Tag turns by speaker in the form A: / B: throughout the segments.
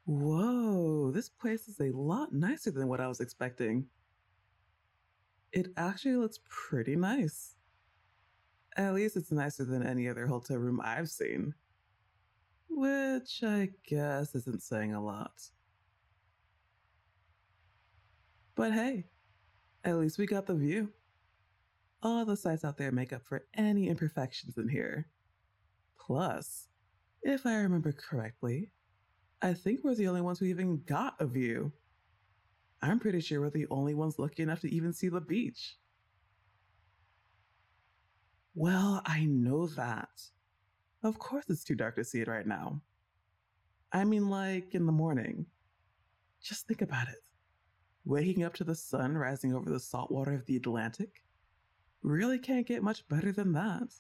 A: Whoa, this place is a lot nicer than what I was expecting. It actually looks pretty nice. At least it's nicer than any other hotel room I've seen. Which I guess isn't saying a lot. But hey, at least we got the view. All the sights out there make up for any imperfections in here. Plus, if I remember correctly, I think we're the only ones who even got a view. I'm pretty sure we're the only ones lucky enough to even see the beach. Well, I know that. Of course it's too dark to see it right now. I mean, like in the morning. Just think about it. Waking up to the sun rising over the salt water of the Atlantic really can't get much better than that.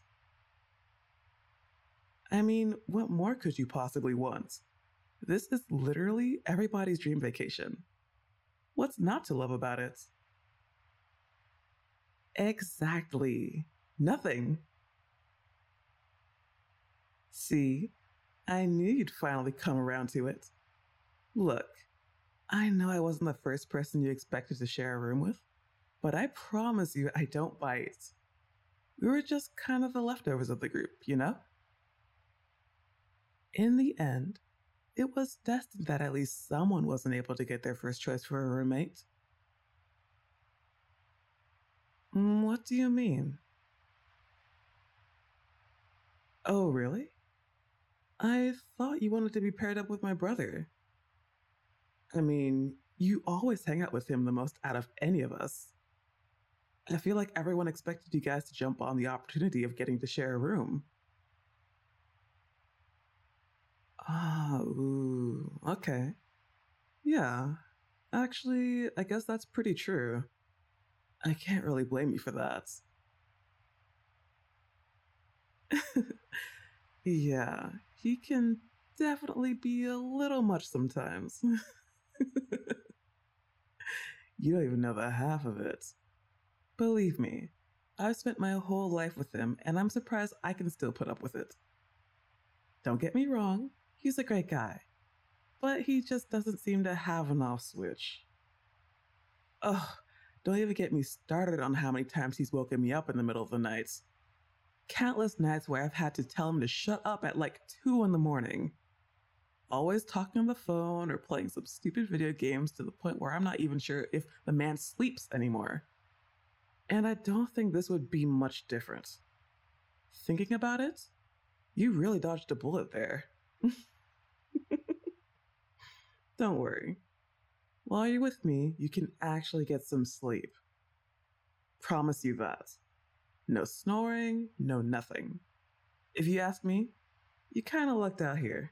A: I mean, what more could you possibly want? This is literally everybody's dream vacation. What's not to love about it? Exactly. Nothing. See, I knew you'd finally come around to it. Look, I know I wasn't the first person you expected to share a room with, but I promise you I don't bite. We were just kind of the leftovers of the group, you know? In the end, it was destined that at least someone wasn't able to get their first choice for a roommate. What do you mean? Oh, really? I thought you wanted to be paired up with my brother. I mean, you always hang out with him the most out of any of us. I feel like everyone expected you guys to jump on the opportunity of getting to share a room. Ooh, okay. Yeah, actually, I guess that's pretty true. I can't really blame you for that. Yeah, he can definitely be a little much sometimes. You don't even know the half of it. Believe me, I've spent my whole life with him, and I'm surprised I can still put up with it. Don't get me wrong, he's a great guy, but he just doesn't seem to have an off switch. Ugh, don't even get me started on how many times he's woken me up in the middle of the night. Countless nights where I've had to tell him to shut up at like 2 in the morning. Always talking on the phone or playing some stupid video games to the point where I'm not even sure if the man sleeps anymore. And I don't think this would be much different. Thinking about it, you really dodged a bullet there. Don't worry. While you're with me, you can actually get some sleep. Promise you that. No snoring, no nothing. If you ask me, you kind of lucked out here.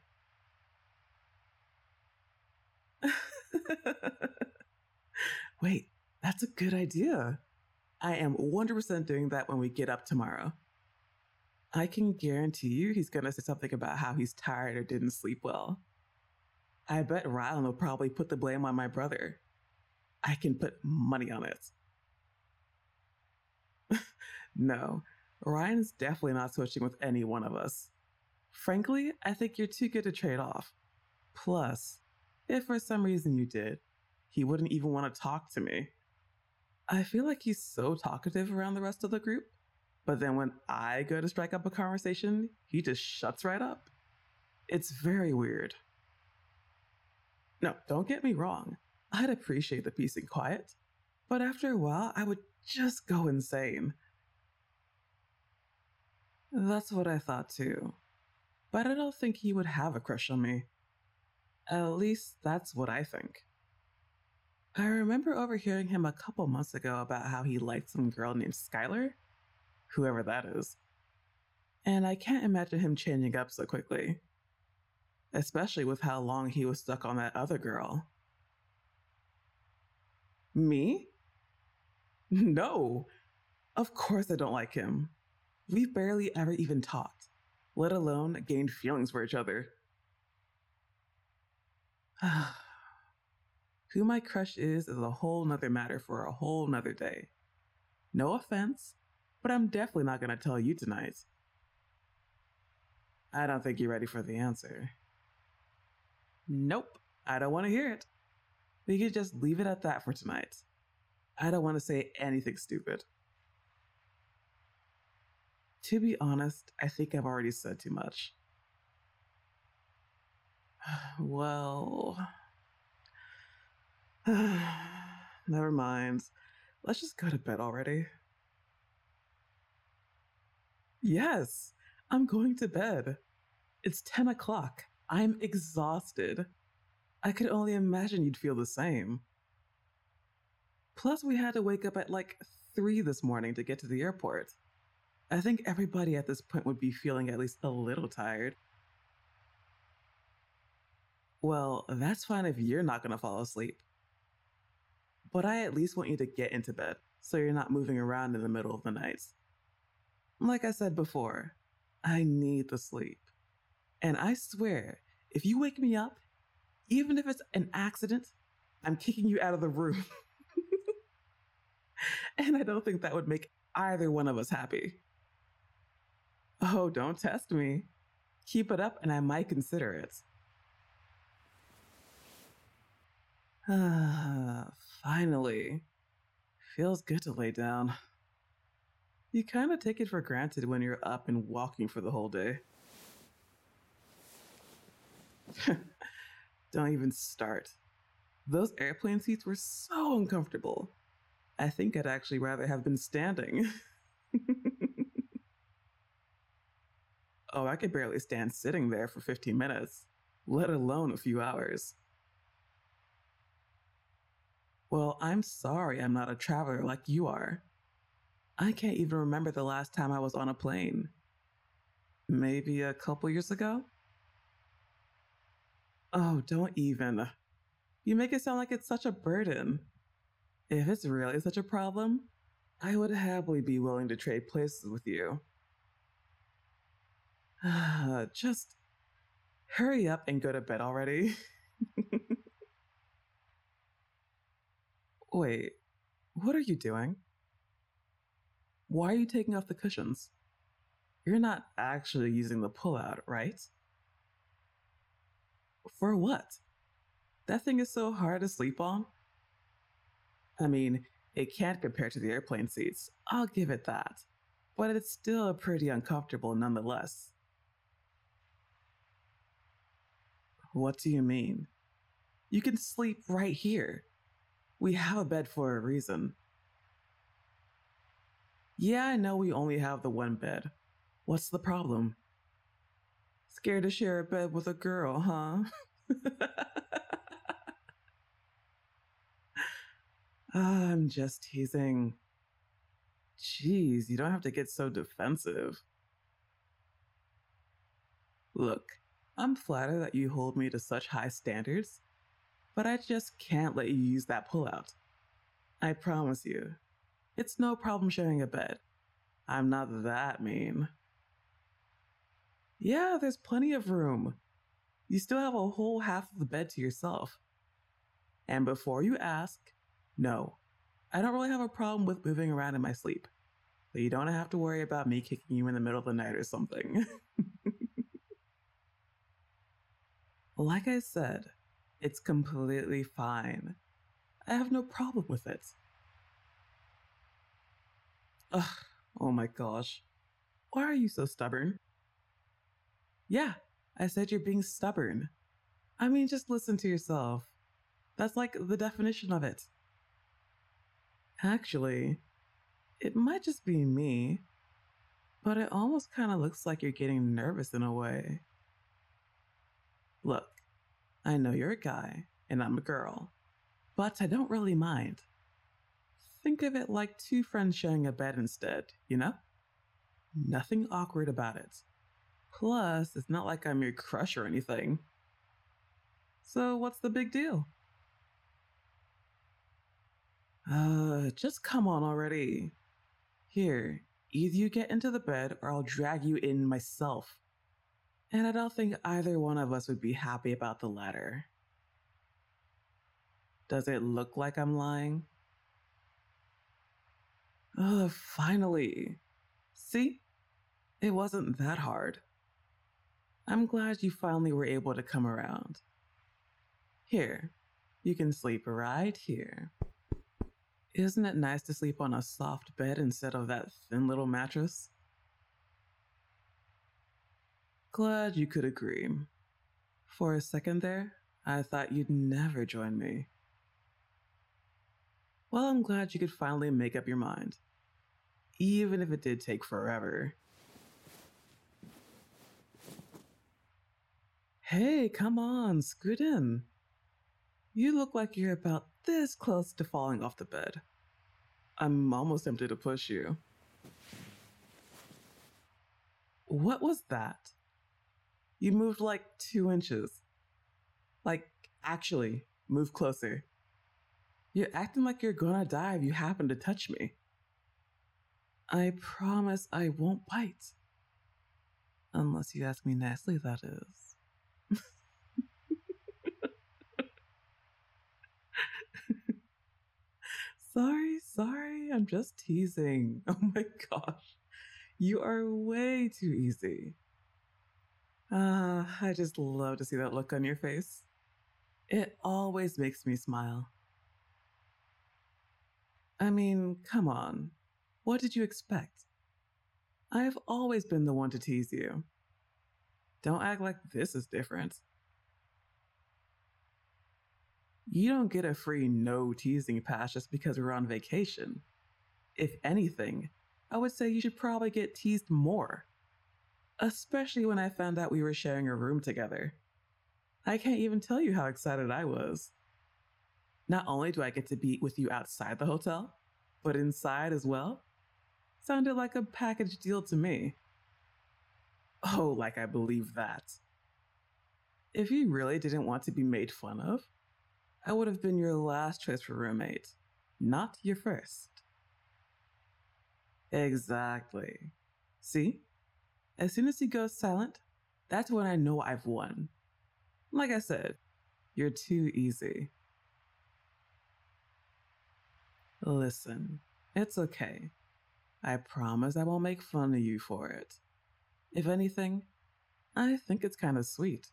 A: Wait, that's a good idea. I am 100% doing that when we get up tomorrow. I can guarantee you he's gonna say something about how he's tired or didn't sleep well. I bet Rylan will probably put the blame on my brother. I can put money on it. No, Ryan's definitely not switching with any one of us. Frankly, I think you're too good to trade off. Plus, if for some reason you did, he wouldn't even want to talk to me. I feel like he's so talkative around the rest of the group, but then when I go to strike up a conversation, he just shuts right up. It's very weird. No, don't get me wrong. I'd appreciate the peace and quiet, but after a while, I would just go insane. That's what I thought too. But I don't think he would have a crush on me. At least that's what I think. I remember overhearing him a couple months ago about how he liked some girl named Skylar, whoever that is. And I can't imagine him changing up so quickly. Especially with how long he was stuck on that other girl. Me? No! Of course I don't like him. We've barely ever even talked, let alone gained feelings for each other. Who my crush is a whole nother matter for a whole nother day. No offense, but I'm definitely not gonna tell you tonight. I don't think you're ready for the answer. Nope. I don't want to hear it. We could just leave it at that for tonight. I don't want to say anything stupid. To be honest, I think I've already said too much. Well, never mind. Let's just go to bed already. Yes, I'm going to bed. It's 10 o'clock. I'm exhausted. I could only imagine you'd feel the same. Plus, we had to wake up at like 3 this morning to get to the airport. I think everybody at this point would be feeling at least a little tired. Well, that's fine if you're not going to fall asleep. But I at least want you to get into bed so you're not moving around in the middle of the night. Like I said before, I need the sleep. And I swear, if you wake me up, even if it's an accident, I'm kicking you out of the room. And I don't think that would make either one of us happy. Oh, don't test me. Keep it up and I might consider it. Finally. Feels good to lay down. You kind of take it for granted when you're up and walking for the whole day. Don't even start. Those airplane seats were so uncomfortable. I think I'd actually rather have been standing. Oh, I could barely stand sitting there for 15 minutes, let alone a few hours. Well, I'm sorry I'm not a traveler like you are. I can't even remember the last time I was on a plane. Maybe a couple years ago? Oh, don't even. You make it sound like it's such a burden. If it's really such a problem, I would happily be willing to trade places with you. Just hurry up and go to bed already. Wait, what are you doing? Why are you taking off the cushions? You're not actually using the pullout, right? For what? That thing is so hard to sleep on. I mean, it can't compare to the airplane seats, I'll give it that. But it's still pretty uncomfortable nonetheless. What do you mean? You can sleep right here. We have a bed for a reason. Yeah, I know we only have the one bed. What's the problem? Scared to share a bed with a girl, huh? I'm just teasing. Jeez, you don't have to get so defensive. Look, I'm flattered that you hold me to such high standards, but I just can't let you use that pullout. I promise you, it's no problem sharing a bed. I'm not that mean. Yeah, there's plenty of room. You still have a whole half of the bed to yourself. And before you ask, no, I don't really have a problem with moving around in my sleep. But you don't have to worry about me kicking you in the middle of the night or something. Like I said, it's completely fine. I have no problem with it. Ugh, oh my gosh. Why are you so stubborn? Yeah, I said you're being stubborn. I mean, just listen to yourself. That's like the definition of it. Actually, it might just be me, but it almost kind of looks like you're getting nervous in a way. Look, I know you're a guy and I'm a girl, but I don't really mind. Think of it like two friends sharing a bed instead, you know? Nothing awkward about it. Plus, it's not like I'm your crush or anything. So, what's the big deal? Just come on already. Here, either you get into the bed or I'll drag you in myself. And I don't think either one of us would be happy about the latter. Does it look like I'm lying? Finally. See? It wasn't that hard. I'm glad you finally were able to come around. Here, you can sleep right here. Isn't it nice to sleep on a soft bed instead of that thin little mattress? Glad you could agree. For a second there, I thought you'd never join me. Well, I'm glad you could finally make up your mind, even if it did take forever. Hey, come on, scoot in. You look like you're about this close to falling off the bed. I'm almost tempted to push you. What was that? You moved like 2 inches. Like, actually, move closer. You're acting like you're gonna die if you happen to touch me. I promise I won't bite. Unless you ask me nicely, that is. Sorry, I'm just teasing. Oh my gosh. You are way too easy. I just love to see that look on your face. It always makes me smile. I mean, come on. What did you expect? I've always been the one to tease you. Don't act like this is different. You don't get a free no teasing pass just because we're on vacation. If anything, I would say you should probably get teased more. Especially when I found out we were sharing a room together. I can't even tell you how excited I was. Not only do I get to be with you outside the hotel, but inside as well. Sounded like a package deal to me. Oh, like I believe that. If you really didn't want to be made fun of, I would have been your last choice for roommate, not your first. Exactly. See? As soon as he goes silent, that's when I know I've won. Like I said, you're too easy. Listen, it's okay. I promise I won't make fun of you for it. If anything, I think it's kind of sweet.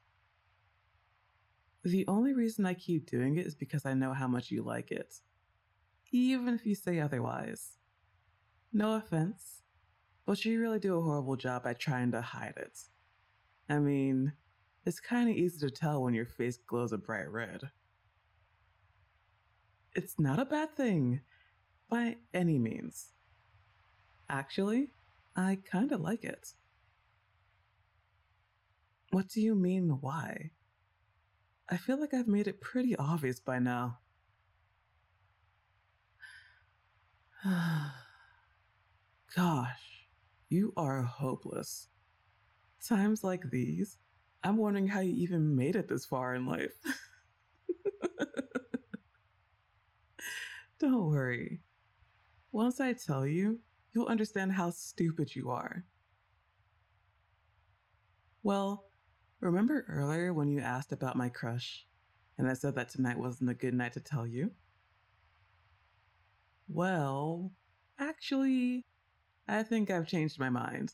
A: The only reason I keep doing it is because I know how much you like it. Even if you say otherwise. No offense, but you really do a horrible job at trying to hide it. I mean, it's kind of easy to tell when your face glows a bright red. It's not a bad thing, by any means. Actually, I kinda like it. What do you mean, why? I feel like I've made it pretty obvious by now. Gosh, you are hopeless. Times like these, I'm wondering how you even made it this far in life. Don't worry. Once I tell you, you'll understand how stupid you are. Well, remember earlier when you asked about my crush, and I said that tonight wasn't a good night to tell you? Well, actually, I think I've changed my mind.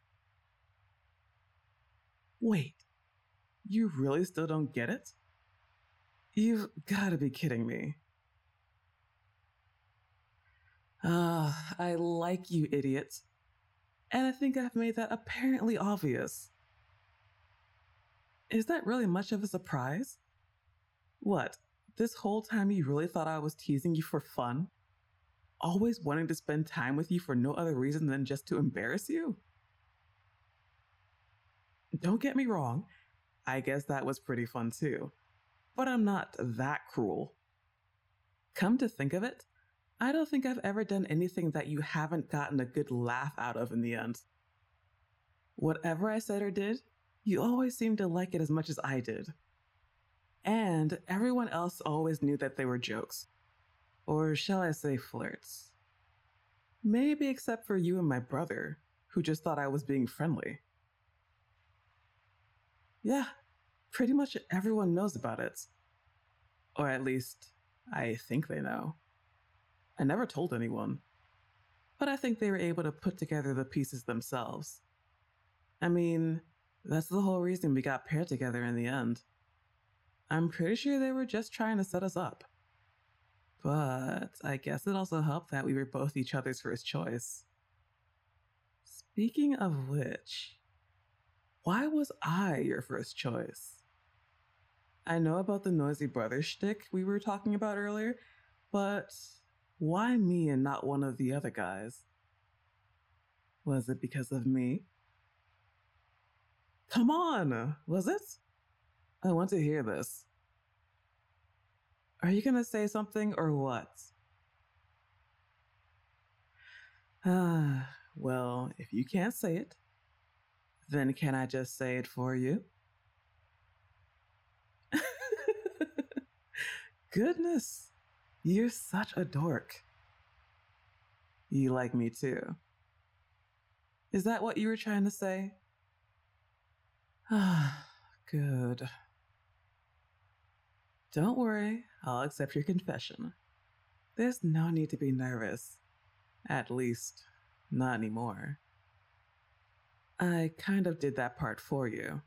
A: Wait, you really still don't get it? You've gotta be kidding me. I like you, idiot. And I think I've made that apparently obvious. Is that really much of a surprise? What, this whole time you really thought I was teasing you for fun? Always wanting to spend time with you for no other reason than just to embarrass you? Don't get me wrong, I guess that was pretty fun too. But I'm not that cruel. Come to think of it, I don't think I've ever done anything that you haven't gotten a good laugh out of in the end. Whatever I said or did, you always seemed to like it as much as I did. And everyone else always knew that they were jokes. Or shall I say flirts. Maybe except for you and my brother, who just thought I was being friendly. Yeah, pretty much everyone knows about it. Or at least, I think they know. I never told anyone. But I think they were able to put together the pieces themselves. I mean, that's the whole reason we got paired together in the end. I'm pretty sure they were just trying to set us up. But I guess it also helped that we were both each other's first choice. Speaking of which, why was I your first choice? I know about the noisy brother shtick we were talking about earlier, but why me and not one of the other guys? Was it because of me? Come on, was it? I want to hear this. Are you gonna say something or what? Well, if you can't say it, then can I just say it for you? Goodness, you're such a dork. You like me too. Is that what you were trying to say? Good. Don't worry, I'll accept your confession. There's no need to be nervous. At least, not anymore. I kind of did that part for you.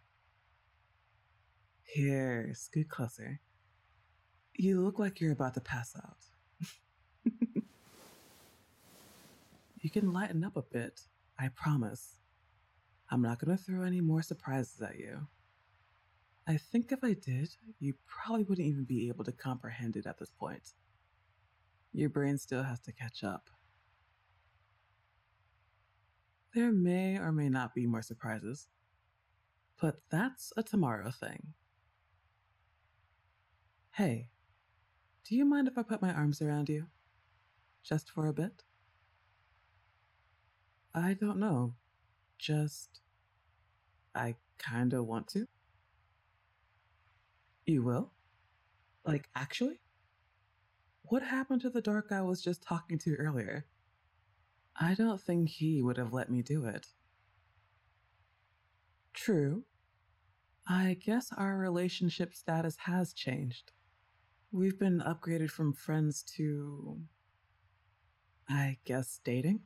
A: Here, scoot closer. You look like you're about to pass out. You can lighten up a bit, I promise. I'm not going to throw any more surprises at you. I think if I did, you probably wouldn't even be able to comprehend it at this point. Your brain still has to catch up. There may or may not be more surprises, but that's a tomorrow thing. Hey, do you mind if I put my arms around you? Just for a bit? I don't know. I kinda want to. You will? Like, actually? What happened to the dork I was just talking to earlier? I don't think he would have let me do it. True. I guess our relationship status has changed. We've been upgraded from friends to, I guess, dating?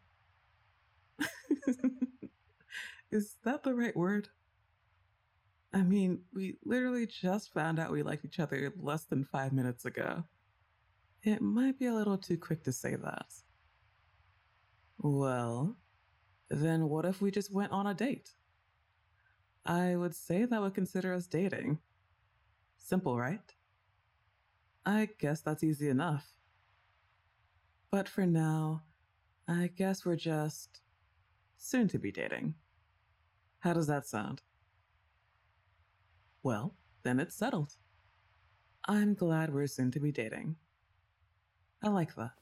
A: Is that the right word? I mean, we literally just found out we liked each other less than 5 minutes ago. It might be a little too quick to say that. Well, then what if we just went on a date? I would say that would consider us dating. Simple, right? I guess that's easy enough. But for now, I guess we're just soon to be dating. How does that sound? Well, then it's settled. I'm glad we're soon to be dating. I like that.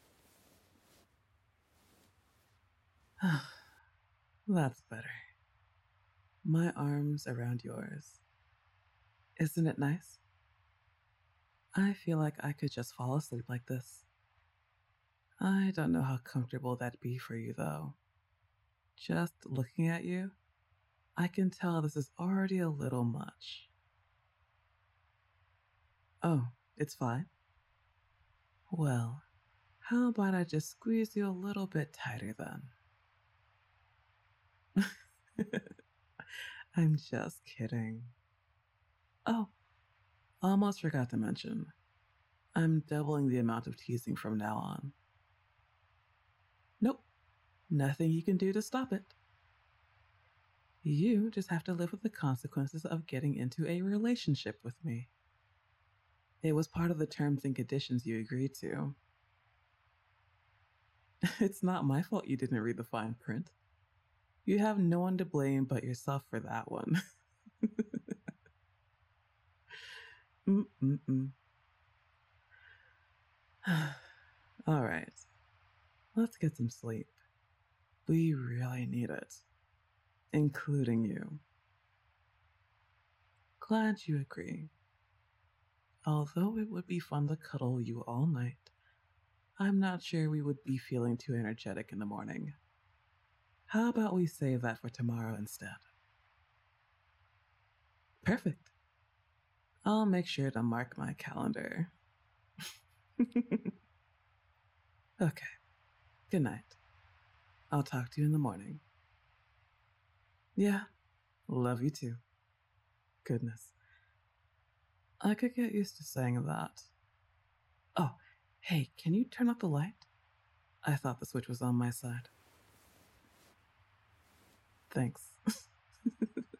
A: That's better. My arms around yours. Isn't it nice? I feel like I could just fall asleep like this. I don't know how comfortable that'd be for you, though. Just looking at you, I can tell this is already a little much. Oh, it's fine. Well, how about I just squeeze you a little bit tighter then? I'm just kidding. Oh, almost forgot to mention. I'm doubling the amount of teasing from now on. Nope, nothing you can do to stop it. You just have to live with the consequences of getting into a relationship with me. It was part of the terms and conditions you agreed to. It's not my fault you didn't read the fine print. You have no one to blame but yourself for that one. All right, let's get some sleep. We really need it, including you. Glad you agree. Although it would be fun to cuddle you all night, I'm not sure we would be feeling too energetic in the morning. How about we save that for tomorrow instead? Perfect. I'll make sure to mark my calendar. Okay. Good night. I'll talk to you in the morning. Yeah. Love you too. Goodness. I could get used to saying that. Oh, hey, can you turn off the light? I thought the switch was on my side. Thanks.